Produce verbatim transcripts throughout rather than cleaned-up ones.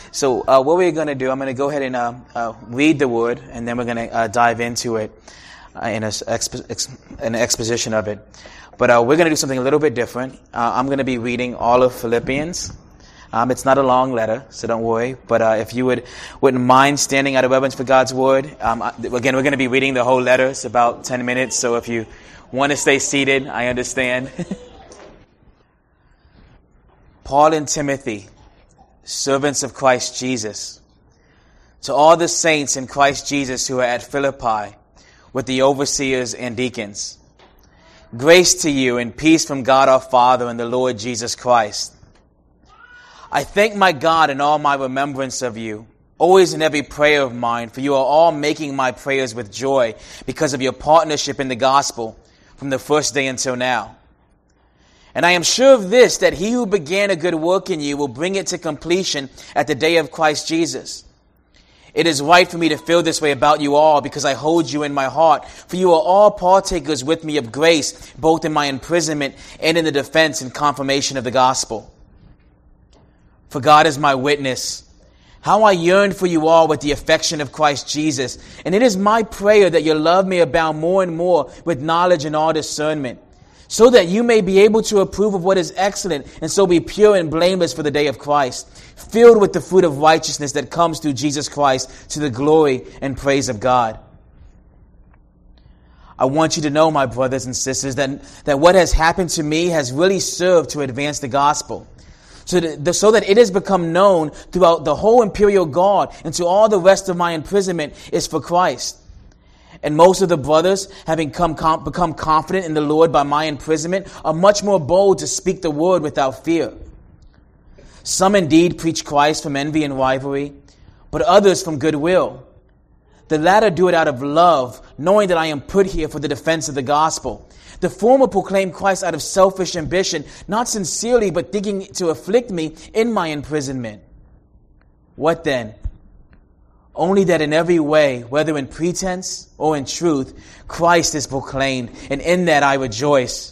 So uh, what we're going to do, I'm going to go ahead and uh, uh, read the word, and then we're going to uh, dive into it uh, in a, expo- ex- an exposition of it. But uh, we're going to do something a little bit different. Uh, I'm going to be reading all of Philippians. Um, it's not a long letter, so don't worry. But uh, if you would, wouldn't mind standing out of reverence for God's word. Um, again, we're going to be reading the whole letter. It's about ten minutes, so if you want to stay seated, I understand. Paul and Timothy, servants of Christ Jesus, to all the saints in Christ Jesus who are at Philippi, with the overseers and deacons. Grace to you and peace from God our Father and the Lord Jesus Christ. I thank my God in all my remembrance of you, always in every prayer of mine, for you are all making my prayers with joy because of your partnership in the gospel from the first day until now. And I am sure of this, that he who began a good work in you will bring it to completion at the day of Christ Jesus. It is right for me to feel this way about you all, because I hold you in my heart, for you are all partakers with me of grace, both in my imprisonment and in the defense and confirmation of the gospel. For God is my witness, how I yearn for you all with the affection of Christ Jesus. And it is my prayer that your love may abound more and more with knowledge and all discernment, so that you may be able to approve of what is excellent, and so be pure and blameless for the day of Christ, filled with the fruit of righteousness that comes through Jesus Christ to the glory and praise of God. I want you to know, my brothers and sisters, that, that what has happened to me has really served to advance the gospel, so that, so that it has become known throughout the whole imperial guard and to all the rest of my imprisonment is for Christ. And most of the brothers, having come, com- become confident in the Lord by my imprisonment, are much more bold to speak the word without fear. Some indeed preach Christ from envy and rivalry, but others from goodwill. The latter do it out of love, knowing that I am put here for the defense of the gospel. The former proclaim Christ out of selfish ambition, not sincerely, but thinking to afflict me in my imprisonment. What then? Only that in every way, whether in pretense or in truth, Christ is proclaimed, and in that I rejoice.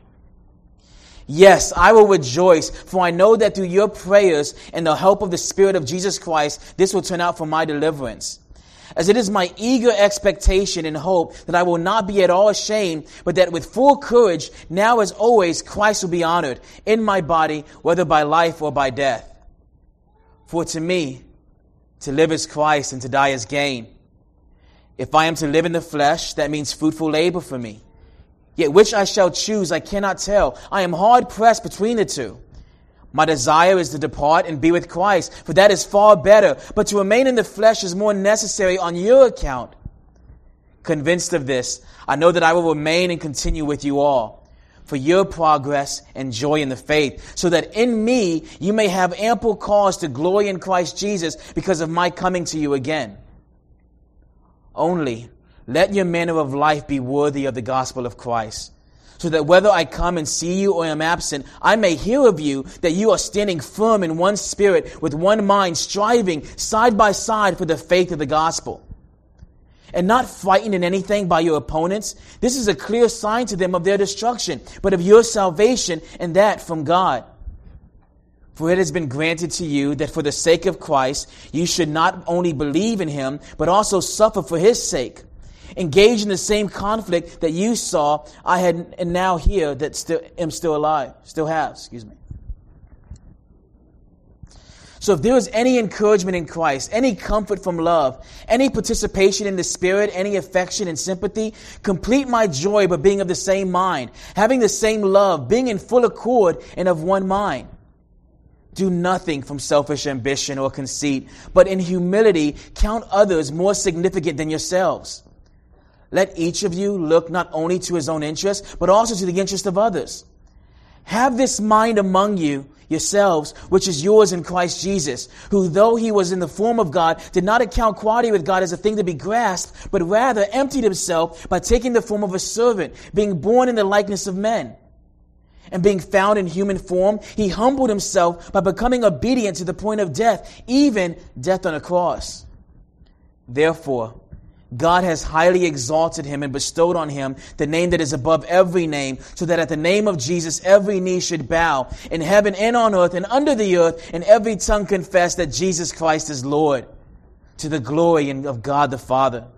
Yes, I will rejoice, for I know that through your prayers and the help of the Spirit of Jesus Christ, this will turn out for my deliverance. As it is my eager expectation and hope that I will not be at all ashamed, but that with full courage, now as always, Christ will be honored in my body, whether by life or by death. For to me, to live is Christ, and to die is gain. If I am to live in the flesh, that means fruitful labor for me. Yet which I shall choose, I cannot tell. I am hard pressed between the two. My desire is to depart and be with Christ, for that is far better. But to remain in the flesh is more necessary on your account. Convinced of this, I know that I will remain and continue with you all, for your progress and joy in the faith, so that in me you may have ample cause to glory in Christ Jesus because of my coming to you again. Only let your manner of life be worthy of the gospel of Christ, so that whether I come and see you or am absent, I may hear of you that you are standing firm in one spirit, with one mind, striving side by side for the faith of the gospel. And not frightened in anything by your opponents. This is a clear sign to them of their destruction, but of your salvation, and that from God. For it has been granted to you that for the sake of Christ, you should not only believe in him, but also suffer for his sake. Engage in the same conflict that you saw I had, and now here that still am still alive, still have, excuse me. So if there is any encouragement in Christ, any comfort from love, any participation in the Spirit, any affection and sympathy, complete my joy by being of the same mind, having the same love, being in full accord and of one mind. Do nothing from selfish ambition or conceit, but in humility count others more significant than yourselves. Let each of you look not only to his own interest, but also to the interest of others. Have this mind among you, yourselves, which is yours in Christ Jesus, who, though he was in the form of God, did not account equality with God as a thing to be grasped, but rather emptied himself by taking the form of a servant, being born in the likeness of men. And being found in human form, he humbled himself by becoming obedient to the point of death, even death on a cross. Therefore, God has highly exalted him and bestowed on him the name that is above every name, so that at the name of Jesus every knee should bow, in heaven and on earth and under the earth, and every tongue confess that Jesus Christ is Lord, to the glory of God the Father.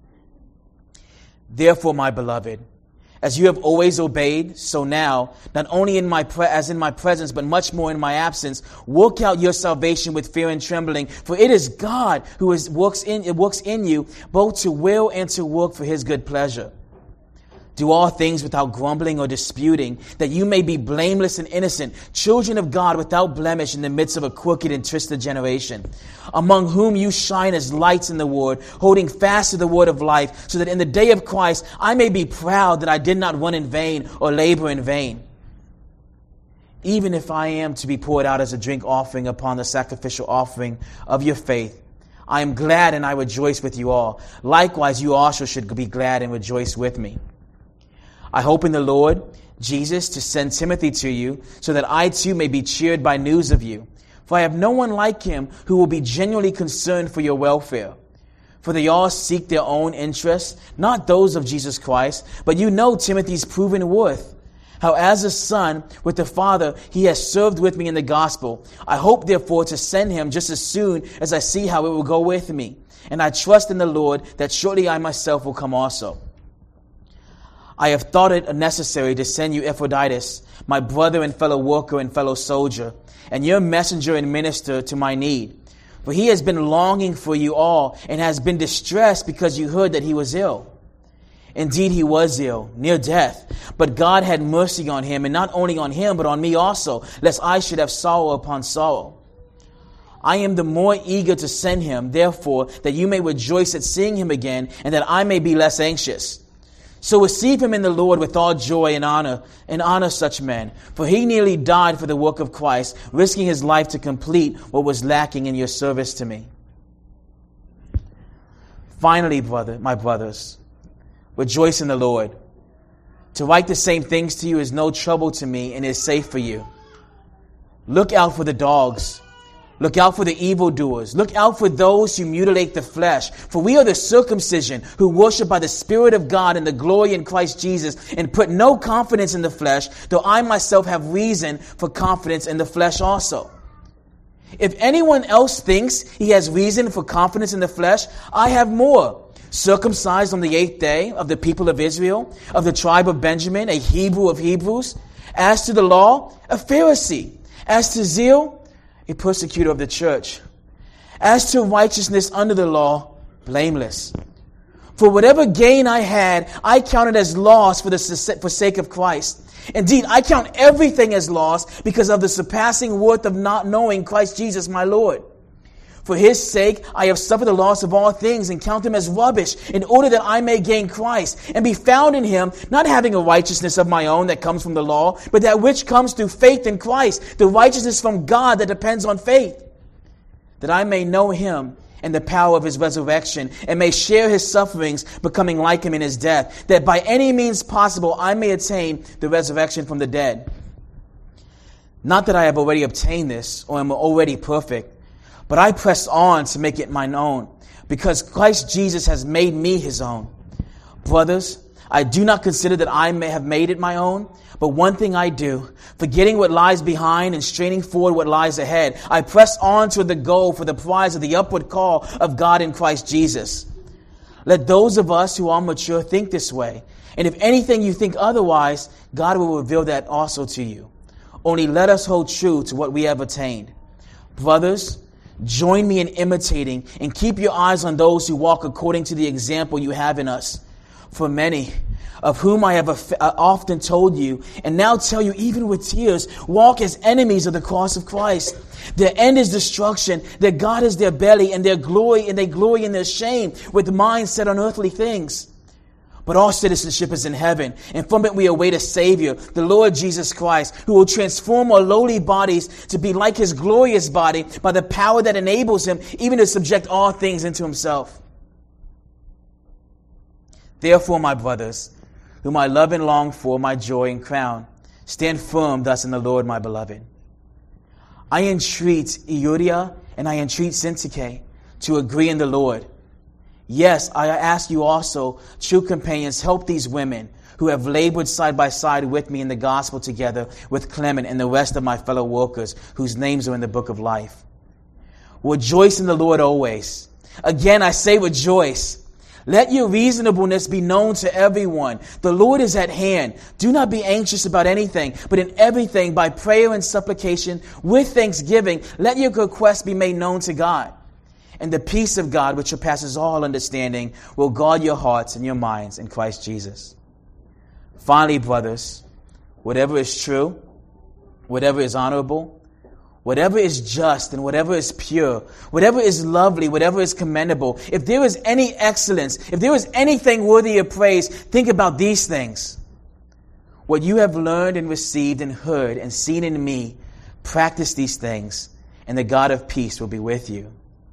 Therefore, my beloved, as you have always obeyed, so now, not only in my pre- as in my presence, but much more in my absence, work out your salvation with fear and trembling. For it is God who is works in it works in you, both to will and to work for his good pleasure. Do all things without grumbling or disputing, that you may be blameless and innocent, children of God without blemish in the midst of a crooked and twisted generation, among whom you shine as lights in the word, holding fast to the word of life, so that in the day of Christ I may be proud that I did not run in vain or labor in vain. Even if I am to be poured out as a drink offering upon the sacrificial offering of your faith, I am glad and I rejoice with you all. Likewise, you also should be glad and rejoice with me. I hope in the Lord Jesus to send Timothy to you, so that I too may be cheered by news of you. For I have no one like him who will be genuinely concerned for your welfare. For they all seek their own interests, not those of Jesus Christ. But you know Timothy's proven worth, how as a son with the Father he has served with me in the gospel. I hope therefore to send him just as soon as I see how it will go with me. And I trust in the Lord that shortly I myself will come also. I have thought it necessary to send you Epaphroditus, my brother and fellow worker and fellow soldier, and your messenger and minister to my need. For he has been longing for you all, and has been distressed because you heard that he was ill. Indeed, he was ill, near death, but God had mercy on him, and not only on him, but on me also, lest I should have sorrow upon sorrow. I am the more eager to send him, therefore, that you may rejoice at seeing him again, and that I may be less anxious. So receive him in the Lord with all joy and honor, and honor such men. For he nearly died for the work of Christ, risking his life to complete what was lacking in your service to me. Finally, brother, my brothers, rejoice in the Lord. To write the same things to you is no trouble to me and is safe for you. Look out for the dogs. Look out for the evildoers. Look out for those who mutilate the flesh. For we are the circumcision who worship by the Spirit of God and the glory in Christ Jesus, and put no confidence in the flesh, though I myself have reason for confidence in the flesh also. If anyone else thinks he has reason for confidence in the flesh, I have more. Circumcised on the eighth day, of the people of Israel, of the tribe of Benjamin, a Hebrew of Hebrews. As to the law, a Pharisee. As to zeal, a persecutor of the church. As to righteousness under the law, blameless. For whatever gain I had, I counted as loss for the for sake of Christ. Indeed, I count everything as loss because of the surpassing worth of not knowing Christ Jesus my Lord. For his sake, I have suffered the loss of all things and count them as rubbish, in order that I may gain Christ and be found in him, not having a righteousness of my own that comes from the law, but that which comes through faith in Christ, the righteousness from God that depends on faith, that I may know him and the power of his resurrection, and may share his sufferings, becoming like him in his death, that by any means possible I may attain the resurrection from the dead. Not that I have already obtained this, or am already perfect, but I press on to make it mine own, because Christ Jesus has made me his own. Brothers, I do not consider that I may have made it my own, but one thing I do, forgetting what lies behind and straining forward what lies ahead, I press on toward the goal for the prize of the upward call of God in Christ Jesus. Let those of us who are mature think this way, and if anything you think otherwise, God will reveal that also to you. Only let us hold true to what we have attained. Brothers, join me in imitating, and keep your eyes on those who walk according to the example you have in us. For many, of whom I have often told you, and now tell you even with tears, walk as enemies of the cross of Christ. Their end is destruction, their God is their belly, and their glory, and they glory in their shame, with minds set on earthly things. But our citizenship is in heaven, and from it we await a Savior, the Lord Jesus Christ, who will transform our lowly bodies to be like his glorious body by the power that enables him even to subject all things into himself. Therefore, my brothers, whom I love and long for, my joy and crown, stand firm thus in the Lord, my beloved. I entreat Euodia and I entreat Syntyche to agree in the Lord. Yes, I ask you also, true companions, help these women who have labored side by side with me in the gospel together with Clement and the rest of my fellow workers whose names are in the book of life. Rejoice in the Lord always. Again, I say rejoice. Let your reasonableness be known to everyone. The Lord is at hand. Do not be anxious about anything, but in everything, by prayer and supplication, with thanksgiving, let your requests be made known to God. And the peace of God, which surpasses all understanding, will guard your hearts and your minds in Christ Jesus. Finally, brothers, whatever is true, whatever is honorable, whatever is just and whatever is pure, whatever is lovely, whatever is commendable, if there is any excellence, if there is anything worthy of praise, think about these things. What you have learned and received and heard and seen in me, practice these things, and the God of peace will be with you.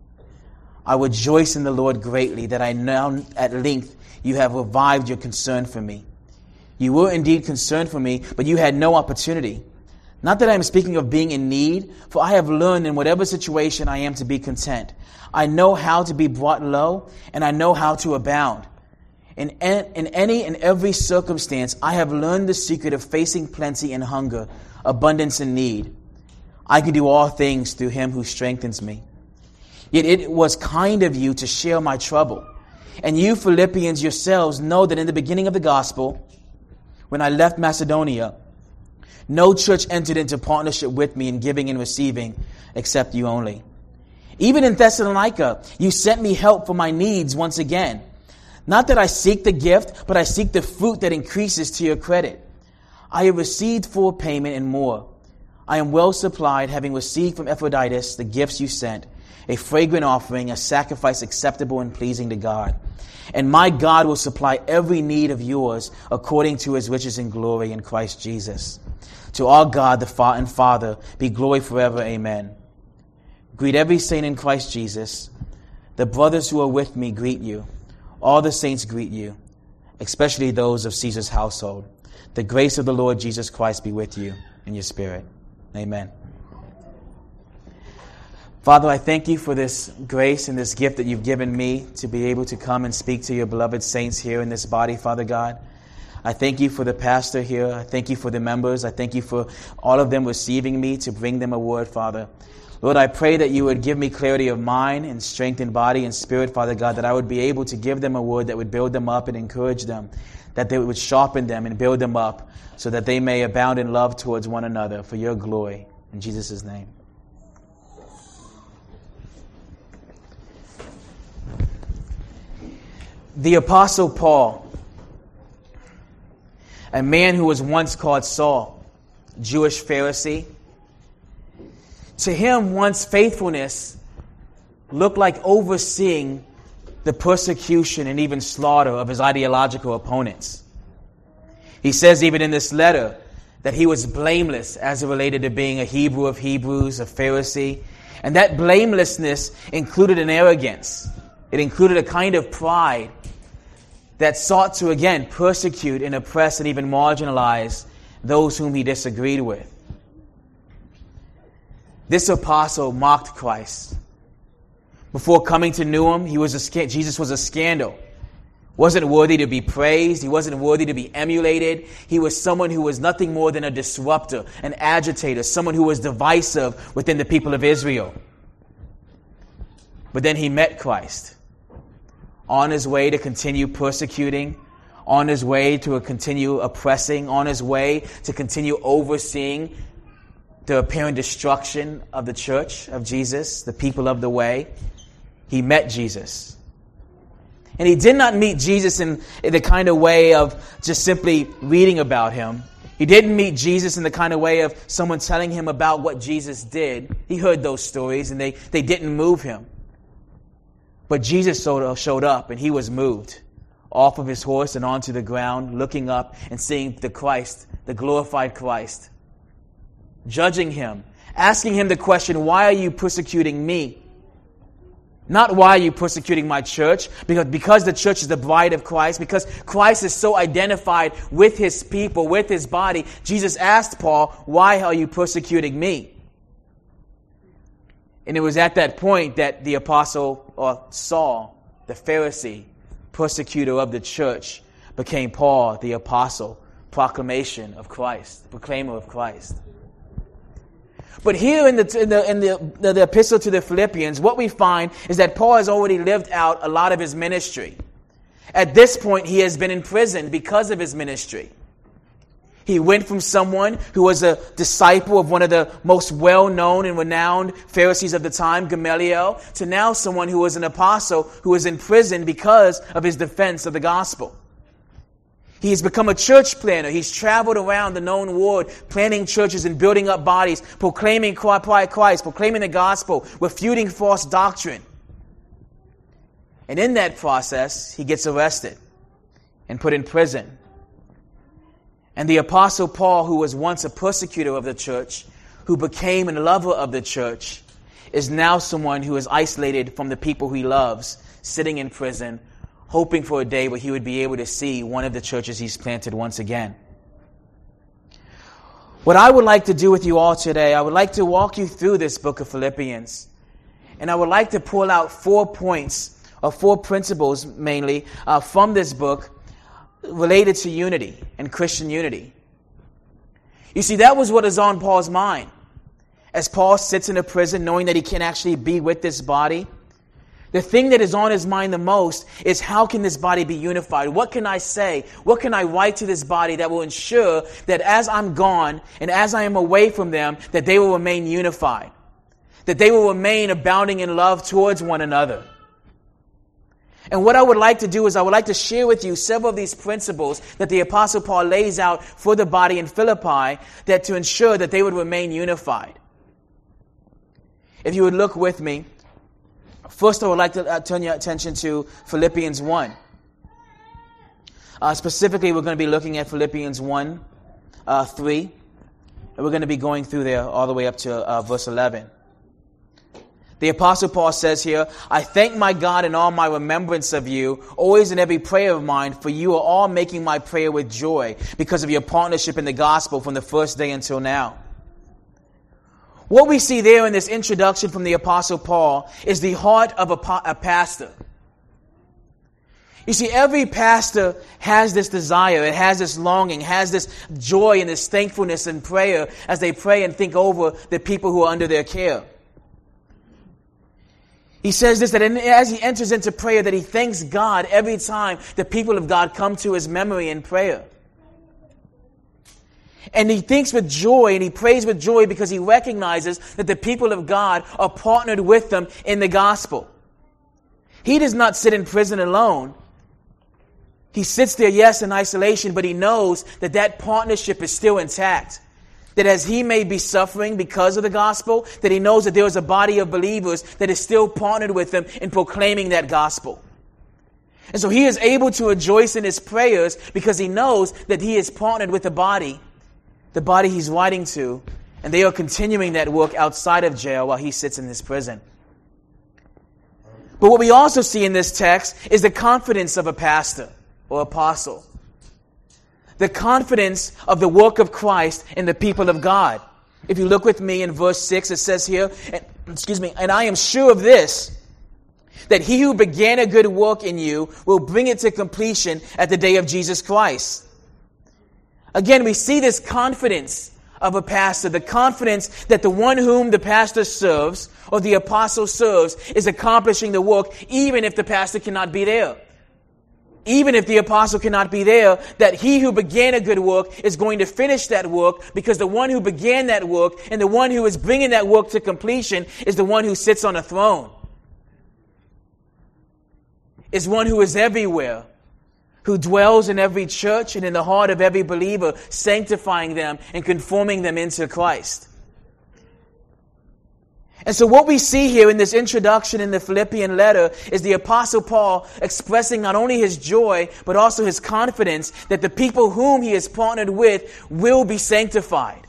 I rejoice in the Lord greatly that I know at length you have revived your concern for me. You were indeed concerned for me, but you had no opportunity. Not that I am speaking of being in need, for I have learned in whatever situation I am to be content. I know how to be brought low, and I know how to abound. In, in any and every circumstance, I have learned the secret of facing plenty and hunger, abundance and need. I can do all things through him who strengthens me. Yet it was kind of you to share my trouble. And you Philippians yourselves know that in the beginning of the gospel, when I left Macedonia, no church entered into partnership with me in giving and receiving, except you only. Even in Thessalonica, you sent me help for my needs once again. Not that I seek the gift, but I seek the fruit that increases to your credit. I have received full payment and more. I am well supplied, having received from Epaphroditus the gifts you sent, a fragrant offering, a sacrifice acceptable and pleasing to God. And my God will supply every need of yours according to his riches and glory in Christ Jesus. To our God, the Father and Father, be glory forever. Amen. Greet every saint in Christ Jesus. The brothers who are with me greet you. All the saints greet you, especially those of Caesar's household. The grace of the Lord Jesus Christ be with you in your spirit. Amen. Father, I thank you for this grace and this gift that you've given me to be able to come and speak to your beloved saints here in this body, Father God. I thank you for the pastor here. I thank you for the members. I thank you for all of them receiving me to bring them a word, Father. Lord, I pray that you would give me clarity of mind and strength in body and spirit, Father God, that I would be able to give them a word that would build them up and encourage them, that they would sharpen them and build them up so that they may abound in love towards one another for your glory. In Jesus' name. The Apostle Paul, a man who was once called Saul, Jewish Pharisee. To him, once faithfulness looked like overseeing the persecution and even slaughter of his ideological opponents. He says even in this letter that he was blameless as it related to being a Hebrew of Hebrews, a Pharisee. And that blamelessness included an arrogance. It included a kind of pride that sought to, again, persecute and oppress and even marginalize those whom he disagreed with. This apostle mocked Christ. Before coming to know him, he was a, Jesus was a scandal. Wasn't worthy to be praised. He wasn't worthy to be emulated. He was someone who was nothing more than a disruptor, an agitator, someone who was divisive within the people of Israel. But then he met Christ. On his way to continue persecuting, on his way to continue oppressing, on his way to continue overseeing the apparent destruction of the church of Jesus, the people of the way, he met Jesus. And he did not meet Jesus in, in the kind of way of just simply reading about him. He didn't meet Jesus in the kind of way of someone telling him about what Jesus did. He heard those stories and they, they didn't move him. But Jesus showed up and he was moved off of his horse and onto the ground, looking up and seeing the Christ, the glorified Christ, judging him, asking him the question, why are you persecuting me? Not why are you persecuting my church, because, because the church is the bride of Christ, because Christ is so identified with his people, with his body. Jesus asked Paul, why are you persecuting me? And it was at that point that the apostle, or Saul, the Pharisee, persecutor of the church, became Paul, the apostle, proclamation of Christ, proclaimer of Christ. But here in the in the in the, the, the epistle to the Philippians, what we find is that Paul has already lived out a lot of his ministry. At this point, he has been in prison because of his ministry. He went from someone who was a disciple of one of the most well-known and renowned Pharisees of the time, Gamaliel, to now someone who was an apostle who was in prison because of his defense of the gospel. He's become a church planner. He's traveled around the known world, planting churches and building up bodies, proclaiming Christ, proclaiming the gospel, refuting false doctrine. And in that process, he gets arrested and put in prison. And the Apostle Paul, who was once a persecutor of the church, who became a lover of the church, is now someone who is isolated from the people who he loves, sitting in prison, hoping for a day where he would be able to see one of the churches he's planted once again. What I would like to do with you all today, I would like to walk you through this book of Philippians. And I would like to pull out four points, or four principles mainly, uh, from this book related to unity and Christian unity. You see, that was what is on Paul's mind. As Paul sits in a prison knowing that he can't actually be with this body, the thing that is on his mind the most is, how can this body be unified? What can I say? What can I write to this body that will ensure that as I'm gone and as I am away from them, that they will remain unified, that they will remain abounding in love towards one another? And what I would like to do is I would like to share with you several of these principles that the Apostle Paul lays out for the body in Philippi, that to ensure that they would remain unified. If you would look with me, first I would like to uh, turn your attention to Philippians one. Uh, specifically, we're going to be looking at Philippians one, uh, three. And we're going to be going through there all the way up to uh, verse eleven. The Apostle Paul says here, I thank my God in all my remembrance of you, always in every prayer of mine, for you are all making my prayer with joy because of your partnership in the gospel from the first day until now. What we see there in this introduction from the Apostle Paul is the heart of a, pa- a pastor. You see, every pastor has this desire, it has this longing, has this joy and this thankfulness and prayer as they pray and think over the people who are under their care. He says this, that as he enters into prayer, that he thanks God every time the people of God come to his memory in prayer. And he thinks with joy and he prays with joy because he recognizes that the people of God are partnered with them in the gospel. He does not sit in prison alone. He sits there, yes, in isolation, but he knows that that partnership is still intact. That as he may be suffering because of the gospel, that he knows that there is a body of believers that is still partnered with him in proclaiming that gospel. And so he is able to rejoice in his prayers because he knows that he is partnered with the body, the body he's writing to, and they are continuing that work outside of jail while he sits in his prison. But what we also see in this text is the confidence of a pastor or apostle. The confidence of the work of Christ in the people of God. If you look with me in verse six, it says here, and, excuse me, and I am sure of this, that he who began a good work in you will bring it to completion at the day of Jesus Christ. Again, we see this confidence of a pastor, the confidence that the one whom the pastor serves or the apostle serves is accomplishing the work, even if the pastor cannot be there. Even if the apostle cannot be there, that he who began a good work is going to finish that work, because the one who began that work and the one who is bringing that work to completion is the one who sits on a throne. Is one who is everywhere, who dwells in every church and in the heart of every believer, sanctifying them and conforming them into Christ. And so what we see here in this introduction in the Philippian letter is the Apostle Paul expressing not only his joy, but also his confidence that the people whom he is partnered with will be sanctified.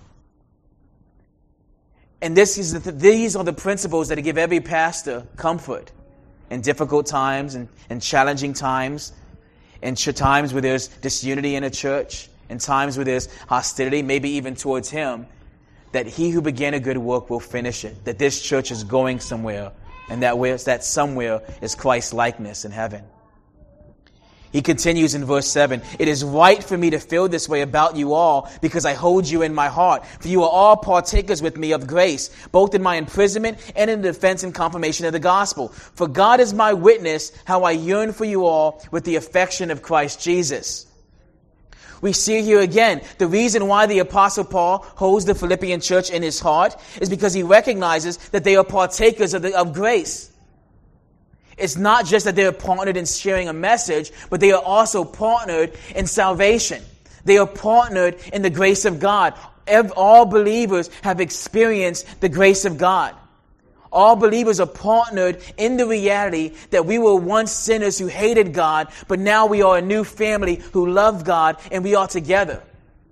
And this is the, these are the principles that give every pastor comfort in difficult times and, and challenging times, in times where there's disunity in a church, in times where there's hostility, maybe even towards him, that he who began a good work will finish it, that this church is going somewhere And that where that somewhere is Christ's likeness in heaven. He continues in verse seven, "It is right for me to feel this way about you all, because I hold you in my heart. For you are all partakers with me of grace, both in my imprisonment and in the defense and confirmation of the gospel. For God is my witness, how I yearn for you all with the affection of Christ Jesus." We see here again, the reason why the Apostle Paul holds the Philippian church in his heart is because he recognizes that they are partakers of, the, of grace. It's not just that they are partnered in sharing a message, but they are also partnered in salvation. They are partnered in the grace of God. All believers have experienced the grace of God. All believers are partnered in the reality that we were once sinners who hated God, but now we are a new family who love God, and we are together.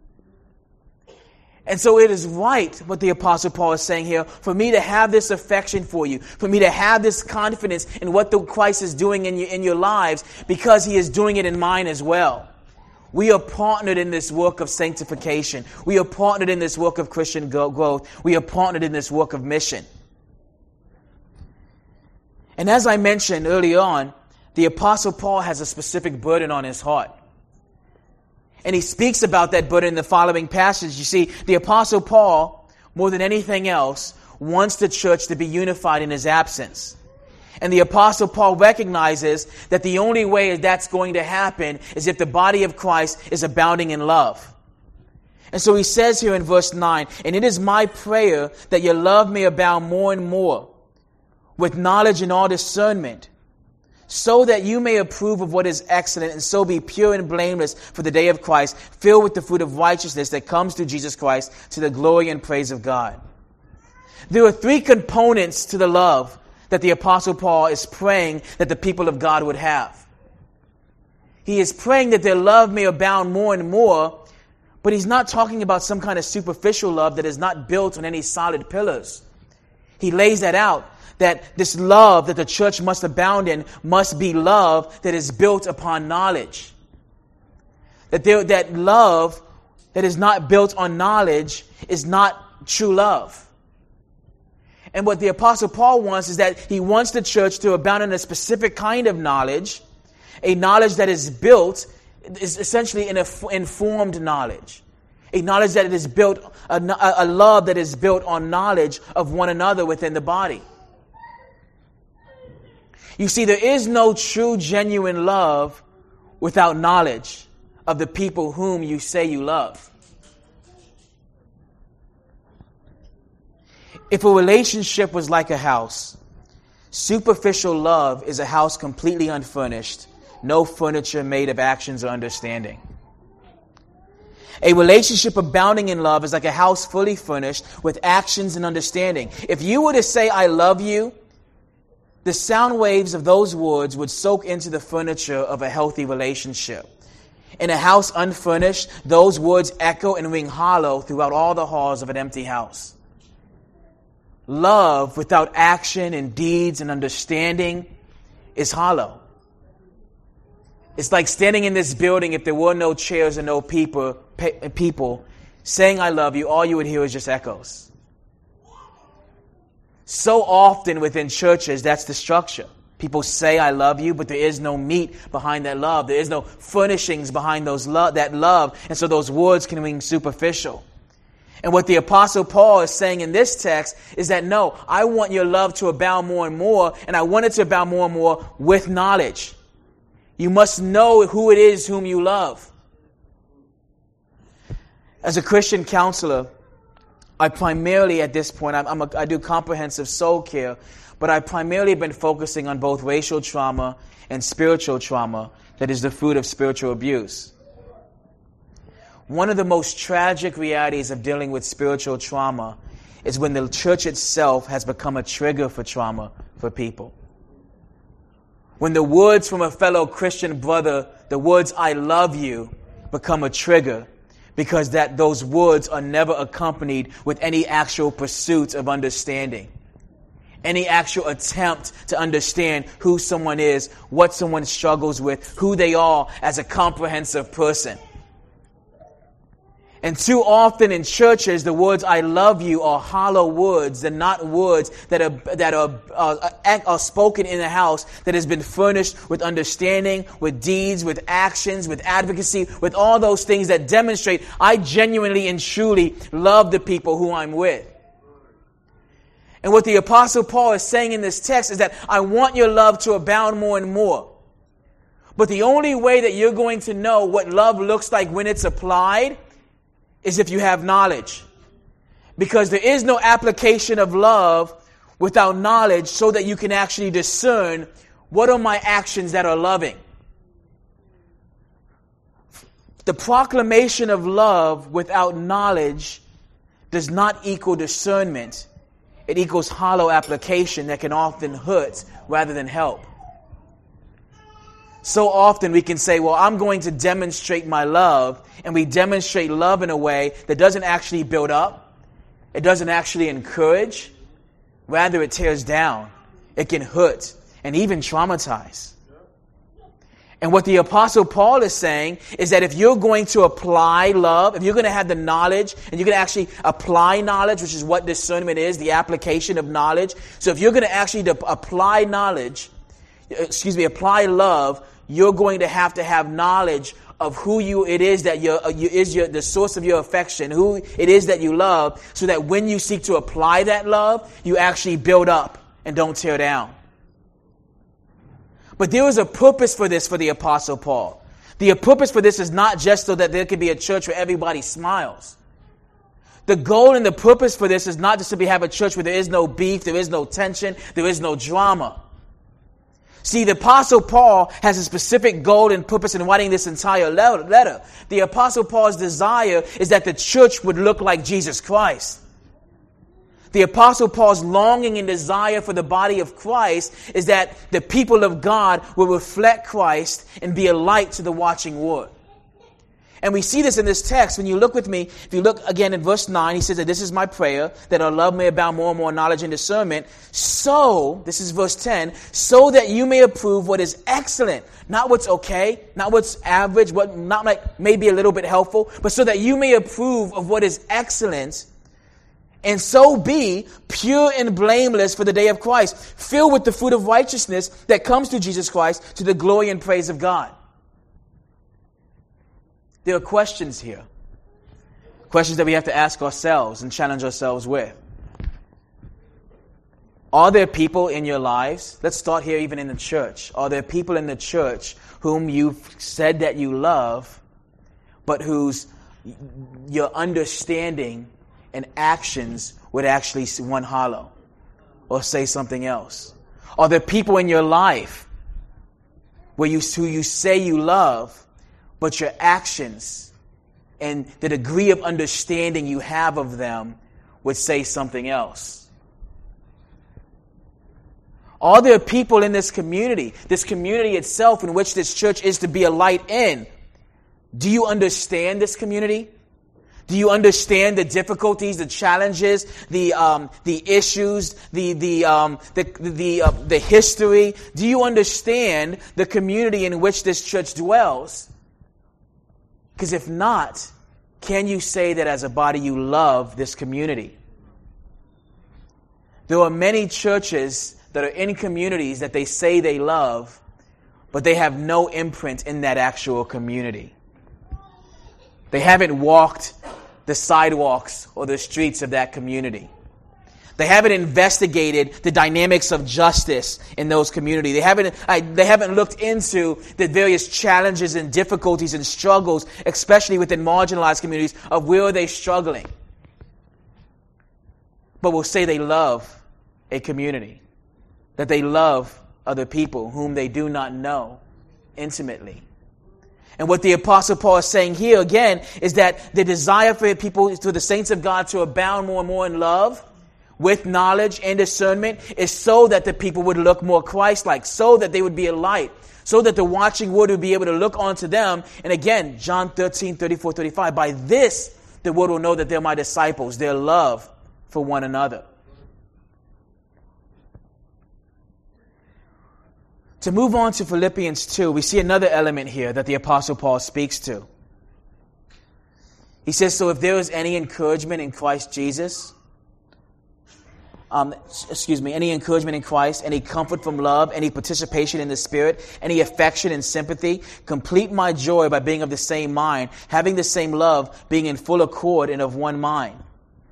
And so it is right, what the Apostle Paul is saying here, for me to have this affection for you, for me to have this confidence in what the Christ is doing in your, in your lives, because he is doing it in mine as well. We are partnered in this work of sanctification. We are partnered in this work of Christian growth. We are partnered in this work of mission. And as I mentioned early on, the Apostle Paul has a specific burden on his heart. And he speaks about that burden in the following passage. You see, the Apostle Paul, more than anything else, wants the church to be unified in his absence. And the Apostle Paul recognizes that the only way that's going to happen is if the body of Christ is abounding in love. And so he says here in verse nine, "And it is my prayer that your love may abound more and more, with knowledge and all discernment, so that you may approve of what is excellent, and so be pure and blameless for the day of Christ, filled with the fruit of righteousness that comes through Jesus Christ, to the glory and praise of God." There are three components to the love that the Apostle Paul is praying that the people of God would have. He is praying that their love may abound more and more, but he's not talking about some kind of superficial love that is not built on any solid pillars. He lays that out, that this love that the church must abound in must be love that is built upon knowledge. That there, that love that is not built on knowledge is not true love. And what the Apostle Paul wants is that he wants the church to abound in a specific kind of knowledge, a knowledge that is built, is essentially an informed knowledge. A knowledge that it is built, a, a love that is built on knowledge of one another within the body. You see, there is no true, genuine love without knowledge of the people whom you say you love. If a relationship was like a house, superficial love is a house completely unfurnished, no furniture made of actions or understanding. A relationship abounding in love is like a house fully furnished with actions and understanding. If you were to say, "I love you," the sound waves of those words would soak into the furniture of a healthy relationship. In a house unfurnished, those words echo and ring hollow throughout all the halls of an empty house. Love without action and deeds and understanding is hollow. It's like standing in this building if there were no chairs and no people, people saying "I love you," all you would hear is just echoes. So often within churches, that's the structure. People say "I love you," but there is no meat behind that love. There is no furnishings behind those lo- that love. And so those words can ring superficial. And what the Apostle Paul is saying in this text is that, no, I want your love to abound more and more, and I want it to abound more and more with knowledge. You must know who it is whom you love. As a Christian counselor, I primarily, at this point, I'm, I'm a, I do comprehensive soul care, but I've primarily been focusing on both racial trauma and spiritual trauma that is the fruit of spiritual abuse. One of the most tragic realities of dealing with spiritual trauma is when the church itself has become a trigger for trauma for people. When the words from a fellow Christian brother, the words "I love you," become a trigger, because that those words are never accompanied with any actual pursuit of understanding, any actual attempt to understand who someone is, what someone struggles with, who they are as a comprehensive person. And too often in churches, the words "I love you" are hollow words. They're not words that are that are uh, are spoken in a house that has been furnished with understanding, with deeds, with actions, with advocacy, with all those things that demonstrate I genuinely and truly love the people who I'm with. And what the Apostle Paul is saying in this text is that I want your love to abound more and more. But the only way that you're going to know what love looks like when it's applied is if you have knowledge. Because there is no application of love without knowledge so that you can actually discern what are my actions that are loving. The proclamation of love without knowledge does not equal discernment. It equals hollow application that can often hurt rather than help. So often we can say, well, I'm going to demonstrate my love, and we demonstrate love in a way that doesn't actually build up. It doesn't actually encourage. Rather, it tears down. It can hurt and even traumatize. And what the Apostle Paul is saying is that if you're going to apply love, if you're going to have the knowledge, and you're going to actually apply knowledge, which is what discernment is, the application of knowledge. So if you're going to actually apply knowledge, excuse me, apply love, you're going to have to have knowledge of who you it is that you're, you is your the source of your affection, who it is that you love, so that when you seek to apply that love, you actually build up and don't tear down. But there is a purpose for this for the Apostle Paul. The purpose for this is not just so that there can be a church where everybody smiles. The goal and the purpose for this is not just to have a church where there is no beef, there is no tension, there is no drama. See, the Apostle Paul has a specific goal and purpose in writing this entire letter. The Apostle Paul's desire is that the church would look like Jesus Christ. The Apostle Paul's longing and desire for the body of Christ is that the people of God will reflect Christ and be a light to the watching world. And we see this in this text. When you look with me, if you look again in verse nine, he says that this is my prayer, that our love may abound more and more knowledge and discernment. So, this is verse ten, so that you may approve what is excellent. Not what's okay, not what's average, what not like maybe a little bit helpful, but so that you may approve of what is excellent, and so be pure and blameless for the day of Christ, filled with the fruit of righteousness that comes through Jesus Christ to the glory and praise of God. There are questions here. Questions that we have to ask ourselves and challenge ourselves with. Are there people in your lives? Let's start here even in the church. Are there people in the church whom you've said that you love, but whose your understanding and actions would actually one hollow or say something else? Are there people in your life where you who you say you love, but your actions and the degree of understanding you have of them would say something else? Are there people in this community, this community itself in which this church is to be a light in? Do you understand this community? Do you understand the difficulties, the challenges, the um, the issues, the the um, the the uh, the history? Do you understand the community in which this church dwells? Because if not, can you say that as a body you love this community? There are many churches that are in communities that they say they love, but they have no imprint in that actual community. They haven't walked the sidewalks or the streets of that community. They haven't investigated the dynamics of justice in those communities. They haven't, uh, they haven't looked into the various challenges and difficulties and struggles, especially within marginalized communities, of where are they struggling. But will say they love a community, that they love other people whom they do not know intimately. And what the Apostle Paul is saying here again is that the desire for people, for the saints of God to abound more and more in love, with knowledge and discernment, is so that the people would look more Christ-like, so that they would be a light, so that the watching world would be able to look onto them. And again, John thirteen, thirty-four, thirty-five, by this the world will know that they're my disciples, their love for one another. To move on to Philippians two, we see another element here that the Apostle Paul speaks to. He He says, so if there is any encouragement in Christ Jesus, um, excuse me, any encouragement in Christ, any comfort from love, any participation in the Spirit, any affection and sympathy, complete my joy by being of the same mind, having the same love, being in full accord and of one mind.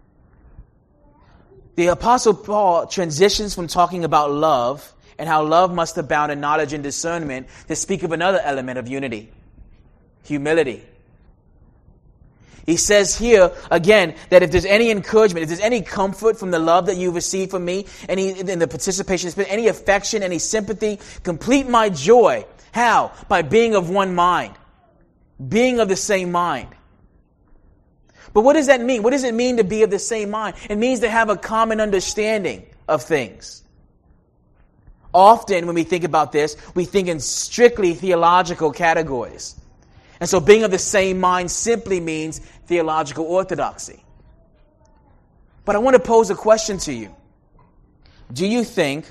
The Apostle Paul transitions from talking about love and how love must abound in knowledge and discernment to speak of another element of unity, humility. He says here, again, that if there's any encouragement, if there's any comfort from the love that you've received from me, any in the participation, any affection, any sympathy, complete my joy. How? By being of one mind. Being of the same mind. But what does that mean? What does it mean to be of the same mind? It means to have a common understanding of things. Often when we think about this, we think in strictly theological categories. And so being of the same mind simply means theological orthodoxy. But I want to pose a question to you. Do you think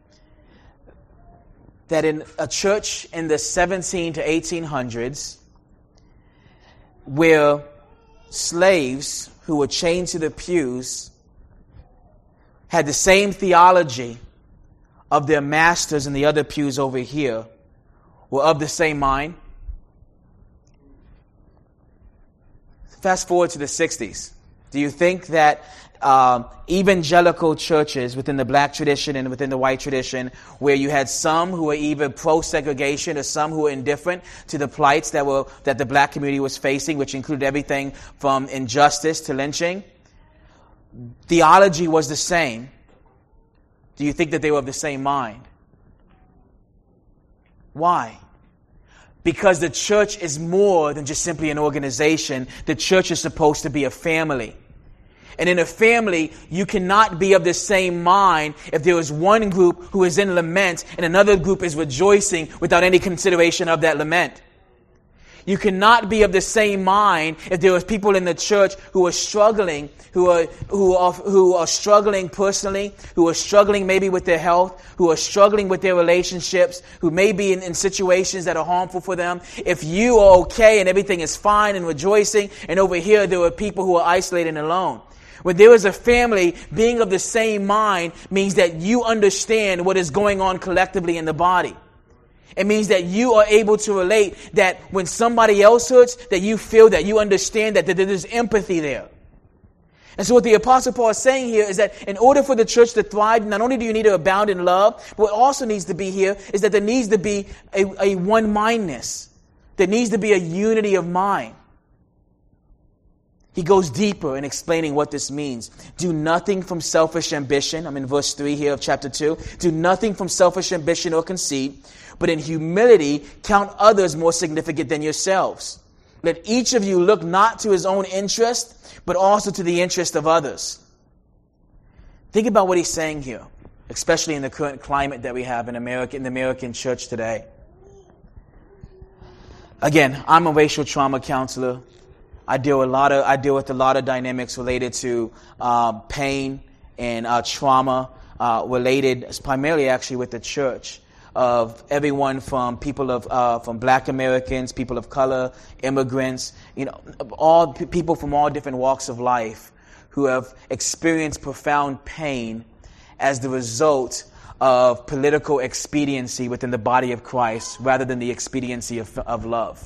that in a church in the seventeen to eighteen hundreds, where slaves who were chained to the pews had the same theology of their masters in the other pews over here, were of the same mind? Fast forward to the sixties. Do you think that um, evangelical churches within the black tradition and within the white tradition, where you had some who were either pro-segregation or some who were indifferent to the plights that were that the black community was facing, which included everything from injustice to lynching, theology was the same? Do you think that they were of the same mind? Why? Because the church is more than just simply an organization. The church is supposed to be a family. And in a family, you cannot be of the same mind if there is one group who is in lament and another group is rejoicing without any consideration of that lament. You cannot be of the same mind if there are people in the church who are struggling, who are who are who are struggling personally, who are struggling maybe with their health, who are struggling with their relationships, who may be in, in situations that are harmful for them. If you are okay and everything is fine and rejoicing, and over here there are people who are isolated and alone. When there is a family, being of the same mind means that you understand what is going on collectively in the body. It means that you are able to relate, that when somebody else hurts, that you feel that, you understand that, that there's empathy there. And so what the Apostle Paul is saying here is that in order for the church to thrive, not only do you need to abound in love, but what also needs to be here is that there needs to be a, a one-mindedness. There needs to be a unity of mind. He goes deeper in explaining what this means. Do nothing from selfish ambition. I'm in verse three here of chapter two. Do nothing from selfish ambition or conceit, but in humility count others more significant than yourselves. Let each of you look not to his own interest, but also to the interest of others. Think about what he's saying here, especially in the current climate that we have in America, in the American church today. Again, I'm a racial trauma counselor. I deal with a lot of I deal with a lot of dynamics related to uh, pain and uh, trauma uh, related primarily actually with the church, of everyone from people of uh, from Black Americans, people of color, immigrants, you know, all p- people from all different walks of life who have experienced profound pain as the result of political expediency within the body of Christ rather than the expediency of, of love.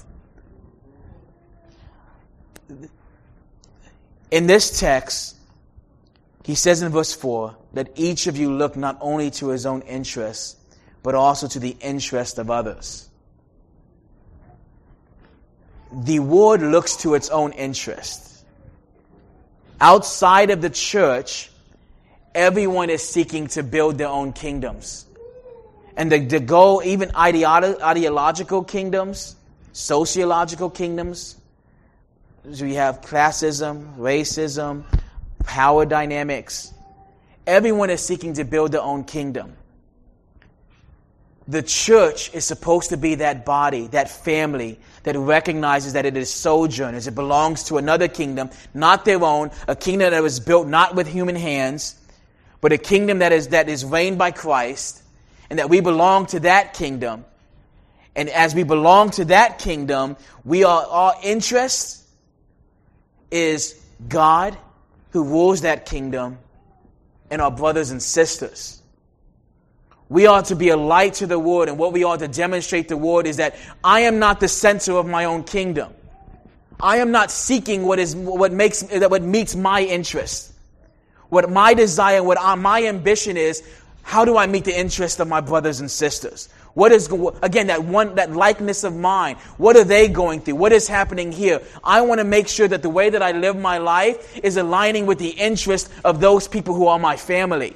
In this text, he says in verse four, that each of you look not only to his own interests, but also to the interest of others. The world looks to its own interest. Outside of the church, everyone is seeking to build their own kingdoms. And the, the goal, even ideolo- ideological kingdoms, sociological kingdoms, so we have classism, racism, power dynamics. Everyone is seeking to build their own kingdom. The church is supposed to be that body, that family, that recognizes that it is sojourners. It belongs to another kingdom, not their own, a kingdom that was built not with human hands, but a kingdom that is that is reigned by Christ, and that we belong to that kingdom. And as we belong to that kingdom, we are our interests is God who rules that kingdom and our brothers and sisters. We are to be a light to the world, and what we are to demonstrate to the world is that I am not the center of my own kingdom. I am not seeking what is what makes what meets my interest. What my desire, what my ambition is, how do I meet the interest of my brothers and sisters? What is, again, that one, that likeness of mine? What are they going through? What is happening here? I want to make sure that the way that I live my life is aligning with the interest of those people who are my family.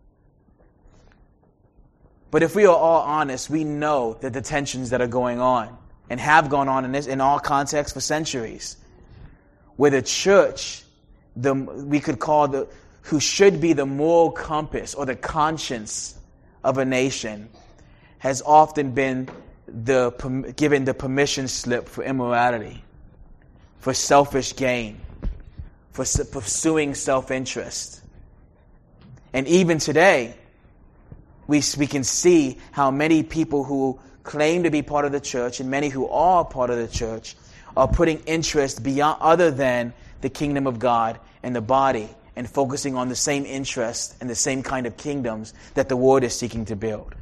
But if we are all honest, we know that the tensions that are going on and have gone on in this, in all contexts for centuries, where the church, the we could call the, who should be the moral compass or the conscience of a nation, has often been the given the permission slip for immorality, for selfish gain, for pursuing self-interest. And even today, we we can see how many people who claim to be part of the church and many who are part of the church are putting interest beyond other than the kingdom of God and the body, and focusing on the same interest and the same kind of kingdoms that the world is seeking to build.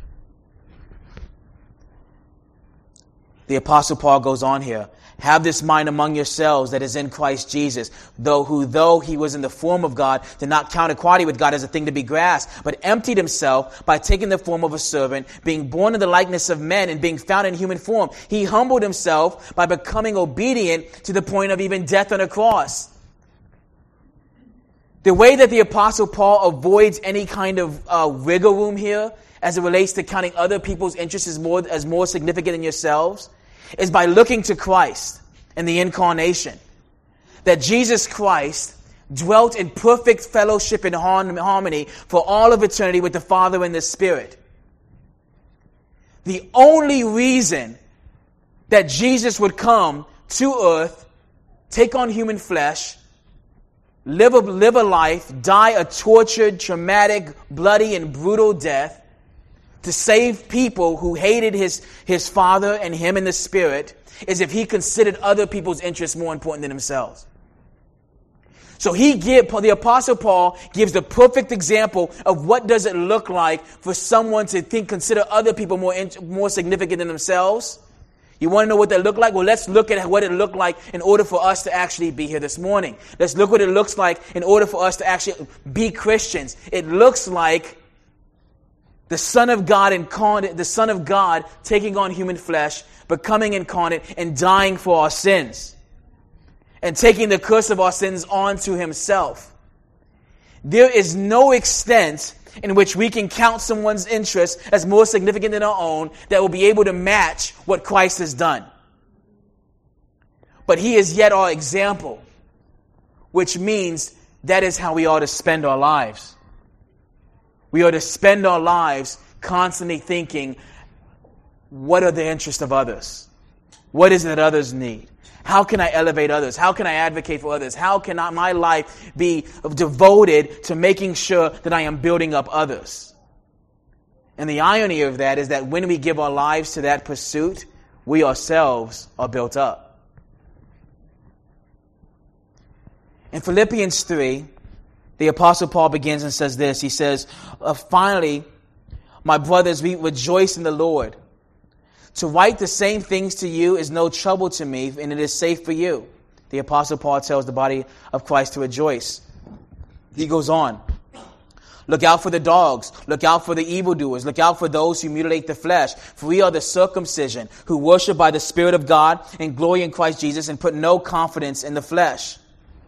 The Apostle Paul goes on here. Have this mind among yourselves that is in Christ Jesus, though who, though he was in the form of God, did not count equality with God as a thing to be grasped, but emptied himself by taking the form of a servant, being born in the likeness of men and being found in human form. He humbled himself by becoming obedient to the point of even death on a cross. The way that the Apostle Paul avoids any kind of uh, wiggle room here as it relates to counting other people's interests as more, as more significant than yourselves is by looking to Christ and the incarnation. That Jesus Christ dwelt in perfect fellowship and harmony for all of eternity with the Father and the Spirit. The only reason that Jesus would come to earth, take on human flesh, live a, live a life, die a tortured, traumatic, bloody, and brutal death, to save people who hated his, his Father and him in the Spirit, is if he considered other people's interests more important than themselves. So he give, the Apostle Paul gives the perfect example of what does it look like for someone to think, consider other people more, more significant than themselves. You want to know what that looked like? Well, let's look at what it looked like in order for us to actually be here this morning. Let's look what it looks like in order for us to actually be Christians. It looks like the Son of God incarnate, the Son of God taking on human flesh, becoming incarnate, and dying for our sins, and taking the curse of our sins onto himself. There is no extent in which we can count someone's interest as more significant than our own that will be able to match what Christ has done. But he is yet our example, which means that is how we ought to spend our lives. We ought to spend our lives constantly thinking, what are the interests of others? What is it that others need? How can I elevate others? How can I advocate for others? How can I, my life be devoted to making sure that I am building up others? And the irony of that is that when we give our lives to that pursuit, we ourselves are built up. In Philippians three, the Apostle Paul begins and says this. He says, uh, finally, my brothers, we rejoice in the Lord. To write the same things to you is no trouble to me, and it is safe for you. The Apostle Paul tells the body of Christ to rejoice. He goes on. Look out for the dogs. Look out for the evildoers. Look out for those who mutilate the flesh. For we are the circumcision, who worship by the Spirit of God and glory in Christ Jesus and put no confidence in the flesh.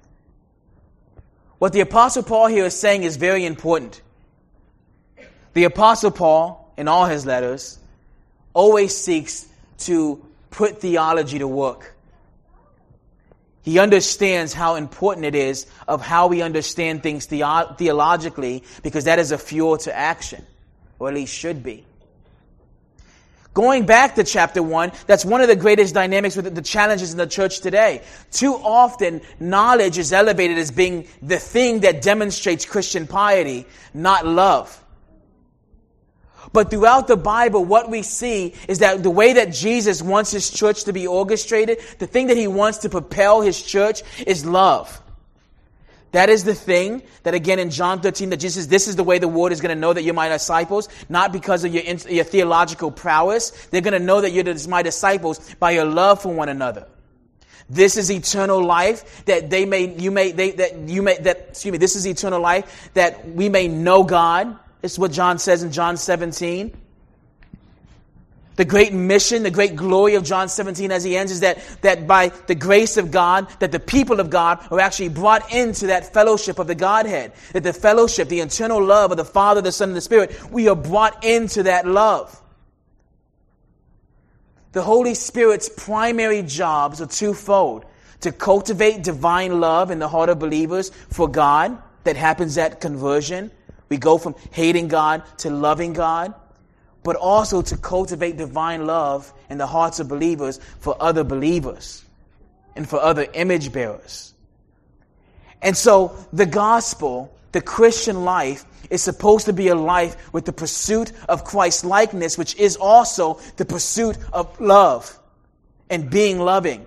What the Apostle Paul here is saying is very important. The Apostle Paul, in all his letters, always seeks to put theology to work. He understands how important it is of how we understand things theo- theologically, because that is a fuel to action, or at least should be. Going back to chapter one, that's one of the greatest dynamics with the challenges in the church today. Too often, knowledge is elevated as being the thing that demonstrates Christian piety, not love. But throughout the Bible, what we see is that the way that Jesus wants his church to be orchestrated, the thing that he wants to propel his church is love. That is the thing that, again, in John thirteen, that Jesus says, this is the way the world is going to know that you're my disciples, not because of your, your theological prowess. They're going to know that you're my disciples by your love for one another. This is eternal life, that they may, you may, they, that you may, that, excuse me, this is eternal life, that we may know God. This is what John says in John seventeen. The great mission, the great glory of John seventeen as he ends is that, that by the grace of God, that the people of God are actually brought into that fellowship of the Godhead. That the fellowship, the eternal love of the Father, the Son, and the Spirit, we are brought into that love. The Holy Spirit's primary jobs are twofold. To cultivate divine love in the heart of believers for God, that happens at conversion. We go from hating God to loving God. But also to cultivate divine love in the hearts of believers for other believers and for other image bearers. And so the gospel, the Christian life, is supposed to be a life with the pursuit of Christ's likeness, which is also the pursuit of love and being loving.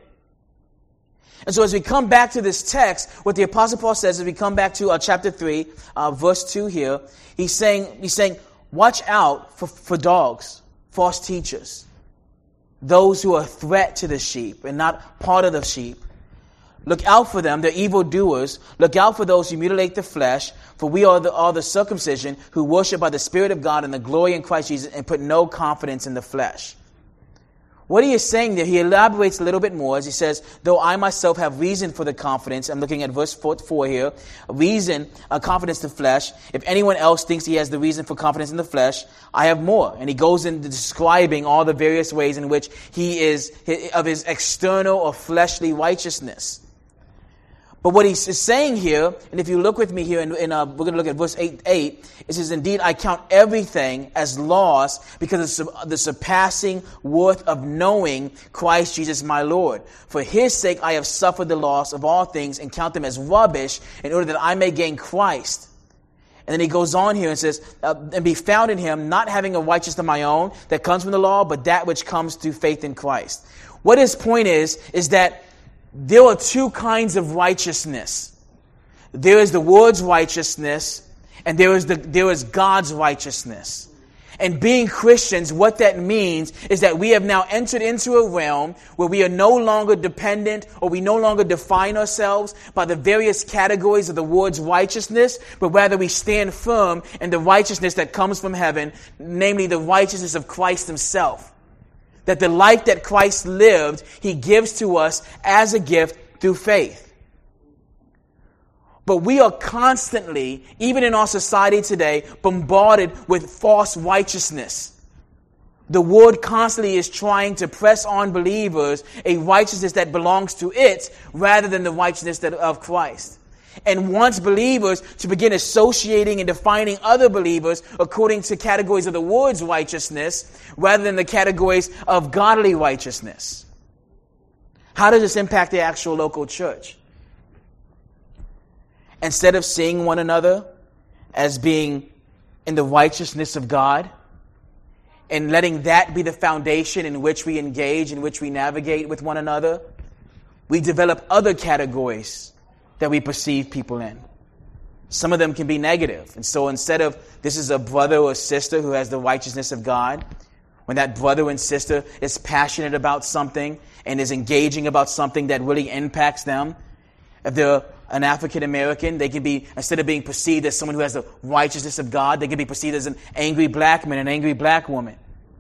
And so as we come back to this text, what the Apostle Paul says, as we come back to uh, chapter three, uh, verse two here, he's saying, he's saying, watch out for, for dogs, false teachers, those who are a threat to the sheep and not part of the sheep. Look out for them, the evildoers. Look out for those who mutilate the flesh, for we are the, are the circumcision who worship by the Spirit of God and the glory in Christ Jesus and put no confidence in the flesh. What he is saying there, he elaborates a little bit more as he says, though I myself have reason for the confidence, I'm looking at verse four, four here, reason, uh, confidence in the flesh. If anyone else thinks he has the reason for confidence in the flesh, I have more. And he goes into describing all the various ways in which he is, of his external or fleshly righteousness. But what he's saying here, and if you look with me here, in, in uh, we're going to look at verse eight, eight, it says, indeed, I count everything as loss because of the surpassing worth of knowing Christ Jesus my Lord. For his sake I have suffered the loss of all things and count them as rubbish in order that I may gain Christ. And then he goes on here and says, uh, and be found in him, not having a righteousness of my own that comes from the law, but that which comes through faith in Christ. What his point is, is that there are two kinds of righteousness. There is the world's righteousness, and there is the there is God's righteousness. And being Christians, what that means is that we have now entered into a realm where we are no longer dependent, or we no longer define ourselves by the various categories of the world's righteousness, but rather we stand firm in the righteousness that comes from heaven, namely the righteousness of Christ himself. That the life that Christ lived, he gives to us as a gift through faith. But we are constantly, even in our society today, bombarded with false righteousness. The world constantly is trying to press on believers a righteousness that belongs to it rather than the righteousness that of Christ. And wants believers to begin associating and defining other believers according to categories of the world's righteousness rather than the categories of godly righteousness. How does this impact the actual local church? Instead of seeing one another as being in the righteousness of God and letting that be the foundation in which we engage, in which we navigate with one another, we develop other categories that we perceive people in. Some of them can be negative. And so instead of this is a brother or sister who has the righteousness of God, when that brother and sister is passionate about something and is engaging about something that really impacts them, if they're an African American, they can be, instead of being perceived as someone who has the righteousness of God, they can be perceived as an angry black man, an angry black woman.